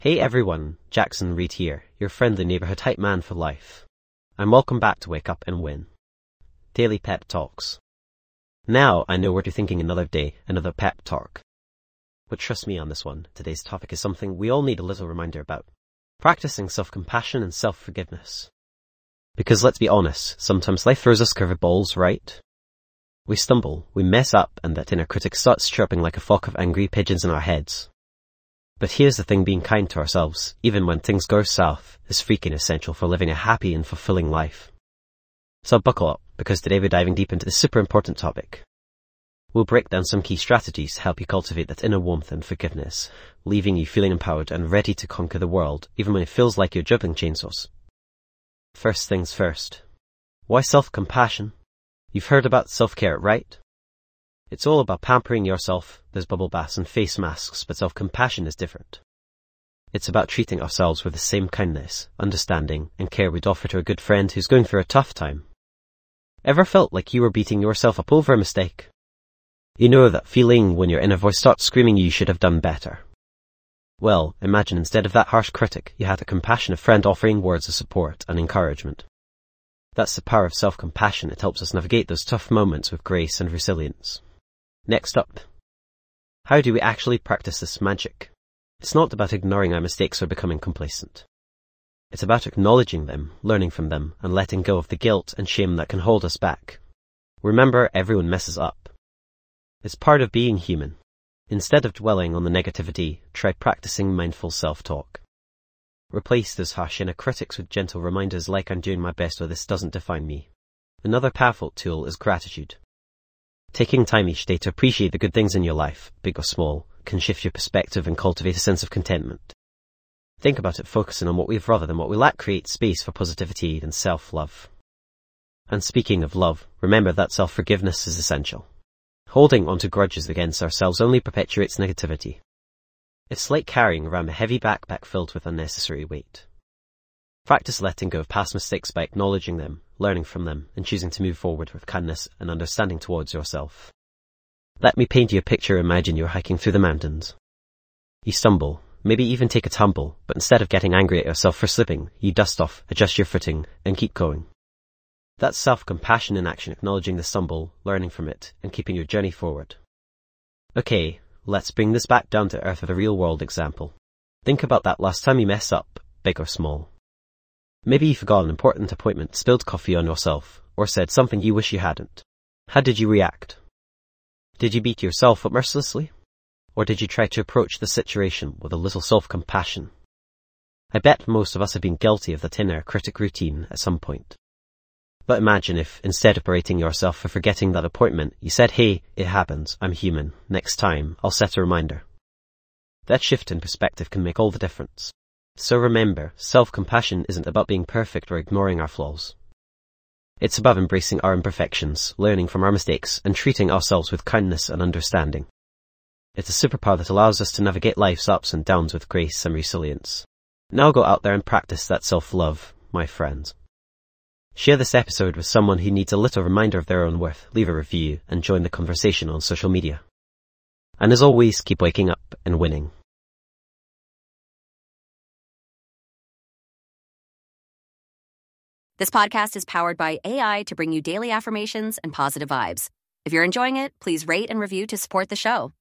Hey everyone, Jackson Reed here, your friendly neighborhood hype man for life. And welcome back to Wake Up and Win. Daily Pep Talks. Now I know what you're thinking another day, another pep talk. But trust me on this one, today's topic is something we all need a little reminder about. Practicing self-compassion and self-forgiveness. Because let's be honest, sometimes life throws us curveballs, right? We stumble, we mess up, and that inner critic starts chirping like a flock of angry pigeons in our heads. But here's the thing, being kind to ourselves, even when things go south, is freaking essential for living a happy and fulfilling life. So buckle up, because today we're diving deep into this super important topic. We'll break down some key strategies to help you cultivate that inner warmth and forgiveness, leaving you feeling empowered and ready to conquer the world, even when it feels like you're juggling chainsaws. First things first. Why self-compassion? You've heard about self-care, right? It's all about pampering yourself. There's bubble baths and face masks, but self-compassion is different. It's about treating ourselves with the same kindness, understanding, and care we'd offer to a good friend who's going through a tough time. Ever felt like you were beating yourself up over a mistake? You know that feeling when your inner voice starts screaming you should have done better. Well, imagine instead of that harsh critic, you had a compassionate friend offering words of support and encouragement. That's the power of self-compassion. It helps us navigate those tough moments with grace and resilience. Next up, how do we actually practice this magic? It's not about ignoring our mistakes or becoming complacent. It's about acknowledging them, learning from them, and letting go of the guilt and shame that can hold us back. Remember, everyone messes up. It's part of being human. Instead of dwelling on the negativity, try practicing mindful self-talk. Replace those harsh inner critics with gentle reminders like "I'm doing my best" or "this doesn't define me." Another powerful tool is gratitude. Taking time each day to appreciate the good things in your life, big or small, can shift your perspective and cultivate a sense of contentment. Think about it, focusing on what we have rather than what we lack creates space for positivity and self-love. And speaking of love, remember that self-forgiveness is essential. Holding onto grudges against ourselves only perpetuates negativity. It's like carrying around a heavy backpack filled with unnecessary weight. Practice letting go of past mistakes by acknowledging them, learning from them, and choosing to move forward with kindness and understanding towards yourself. Let me paint you a picture. Imagine you're hiking through the mountains. You stumble, maybe even take a tumble, but instead of getting angry at yourself for slipping, you dust off, adjust your footing, and keep going. That's self-compassion in action, acknowledging the stumble, learning from it, and keeping your journey forward. Okay, let's bring this back down to earth with a real-world example. Think about that last time you messed up, big or small. Maybe you forgot an important appointment, spilled coffee on yourself, or said something you wish you hadn't. How did you react? Did you beat yourself up mercilessly? Or did you try to approach the situation with a little self-compassion? I bet most of us have been guilty of that inner critic routine at some point. But imagine if, instead of berating yourself for forgetting that appointment, you said, "Hey, it happens, I'm human, next time, I'll set a reminder." That shift in perspective can make all the difference. So remember, self-compassion isn't about being perfect or ignoring our flaws. It's about embracing our imperfections, learning from our mistakes, and treating ourselves with kindness and understanding. It's a superpower that allows us to navigate life's ups and downs with grace and resilience. Now go out there and practice that self-love, my friend. Share this episode with someone who needs a little reminder of their own worth, leave a review, and join the conversation on social media. And as always, keep waking up and winning. This podcast is powered by AI to bring you daily affirmations and positive vibes. If you're enjoying it, please rate and review to support the show.